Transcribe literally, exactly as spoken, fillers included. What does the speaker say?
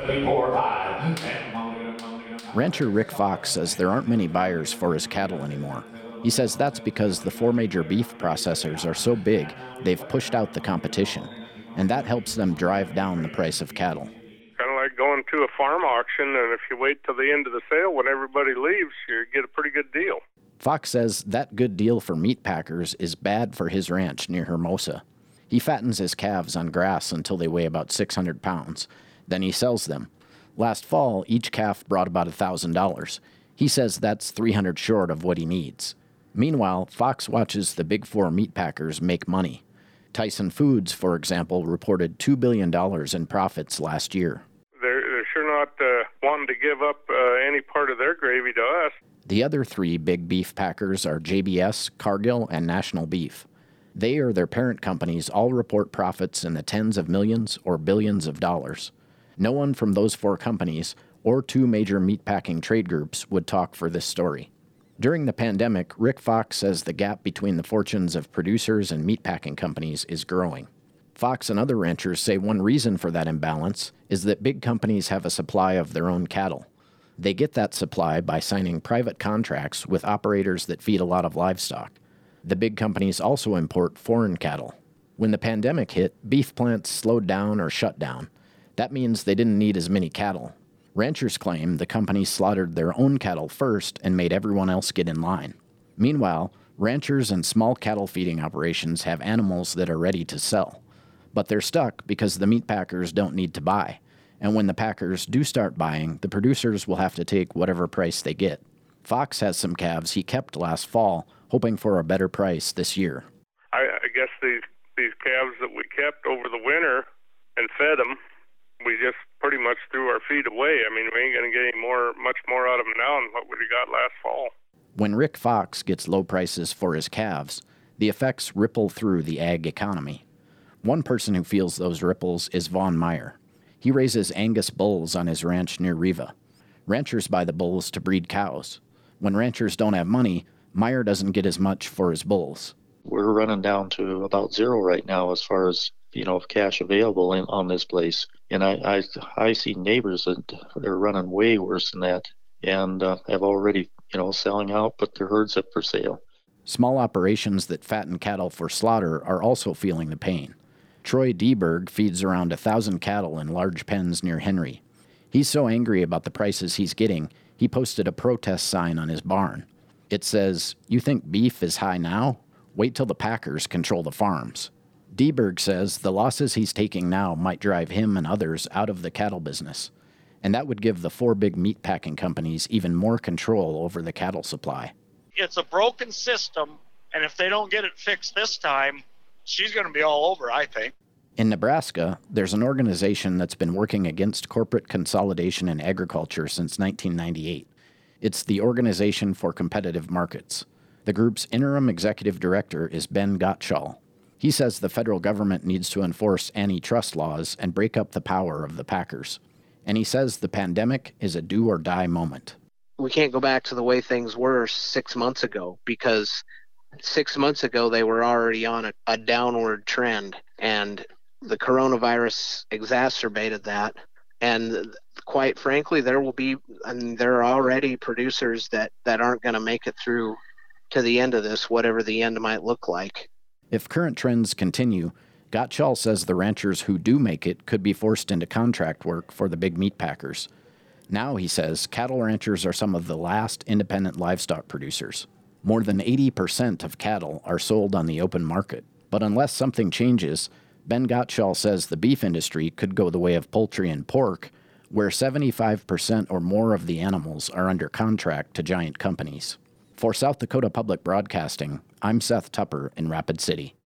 Rancher Rick Fox says there aren't many buyers for his cattle anymore. He says that's because the four major beef processors are so big, they've pushed out the competition, and that helps them drive down the price of cattle. Kind of like going to a farm auction, and if you wait till the end of the sale when everybody leaves, you get a pretty good deal. Fox says that good deal for meat packers is bad for his ranch near Hermosa. He fattens his calves on grass until they weigh about six hundred pounds. Then he sells them. Last fall, each calf brought about one thousand dollars. He says that's three hundred dollars short of what he needs. Meanwhile, Fox watches the big four meat packers make money. Tyson Foods, for example, reported two billion dollars in profits last year. They're, they're sure not uh, wanting to give up uh, any part of their gravy to us. The other three big beef packers are J B S, Cargill, and National Beef. They or their parent companies all report profits in the tens of millions or billions of dollars. No one from those four companies or two major meatpacking trade groups would talk for this story. During the pandemic, Rick Fox says the gap between the fortunes of producers and meatpacking companies is growing. Fox and other ranchers say one reason for that imbalance is that big companies have a supply of their own cattle. They get that supply by signing private contracts with operators that feed a lot of livestock. The big companies also import foreign cattle. When the pandemic hit, beef plants slowed down or shut down. That means they didn't need as many cattle. Ranchers claim the companies slaughtered their own cattle first and made everyone else get in line. Meanwhile, ranchers and small cattle feeding operations have animals that are ready to sell. But they're stuck because the meat packers don't need to buy. And when the packers do start buying, the producers will have to take whatever price they get. Fox has some calves he kept last fall, hoping for a better price this year. I, I guess these, these calves that we kept over the winter and fed them, we just pretty much threw our feed away. I mean, we ain't going to get any more, much more out of them now than what we got last fall. When Rick Fox gets low prices for his calves, the effects ripple through the ag economy. One person who feels those ripples is Vaughn Meyer. He raises Angus bulls on his ranch near Riva. Ranchers buy the bulls to breed cows. When ranchers don't have money, Meyer doesn't get as much for his bulls. We're running down to about zero right now as far as, you know, cash available in, on this place. And I, I, I see neighbors that are running way worse than that and uh, have already, you know, selling out, put their herds up for sale. Small operations that fatten cattle for slaughter are also feeling the pain. Troy Deberg feeds around a thousand cattle in large pens near Henry. He's so angry about the prices he's getting, he posted a protest sign on his barn. It says, "You think beef is high now? Wait till the packers control the farms." Deberg says the losses he's taking now might drive him and others out of the cattle business, and that would give the four big meatpacking companies even more control over the cattle supply. It's a broken system, and if they don't get it fixed this time, she's going to be all over, I think. In Nebraska, there's an organization that's been working against corporate consolidation in agriculture since nineteen ninety-eight. It's the Organization for Competitive Markets. The group's interim executive director is Ben Gottschall. He says the federal government needs to enforce antitrust laws and break up the power of the packers. And he says the pandemic is a do-or-die moment. We can't go back to the way things were six months ago, because six months ago they were already on a, a downward trend, and the coronavirus exacerbated that. And quite frankly, there will be, I mean, there are already producers that, that aren't going to make it through to the end of this, whatever the end might look like. If current trends continue, Gottschall says the ranchers who do make it could be forced into contract work for the big meat packers. Now, he says, cattle ranchers are some of the last independent livestock producers. More than eighty percent of cattle are sold on the open market. But unless something changes, Ben Gottschall says the beef industry could go the way of poultry and pork, where seventy-five percent or more of the animals are under contract to giant companies. For South Dakota Public Broadcasting, I'm Seth Tupper in Rapid City.